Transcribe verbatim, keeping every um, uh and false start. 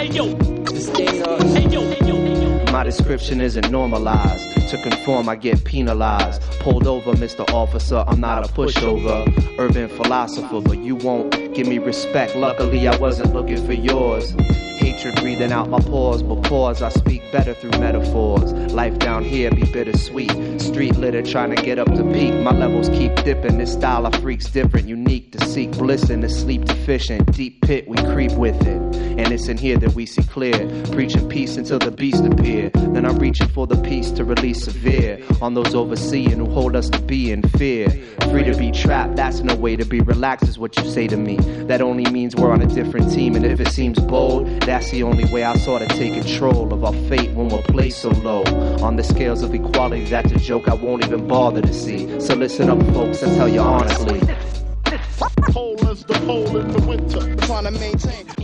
Hey yo, this thing, uh, hey yo, hey yo, hey yo. My description isn't normalized. To conform, I get penalized. Pulled over, Mister Officer, I'm not a pushover. Urban philosopher, but you won't give me respect. Luckily, I wasn't looking for yours. Hatred breathing out my pores, but pause, I speak better through metaphors. Life down here be bittersweet. Street litter trying to get up to peak. My levels keep dipping. This style of freaks different, unique to seek bliss in the sleep deficient. Deep pit, we creep with it. And it's in here that we see clear. Preaching peace until the beast appear. Then I'm reaching for the peace to release severe on those overseeing who hold us to be in fear. Free to be trapped, that's no way to be. Relaxed is what you say to me. That only means we're on a different team. And if it seems bold, that's the only way I sort of take control of our fate when we're placed so low. On the scales of equality, that's a joke I won't even bother to see. So listen up, folks, I tell you honestly. Cold as the pole in the winter, trying to maintain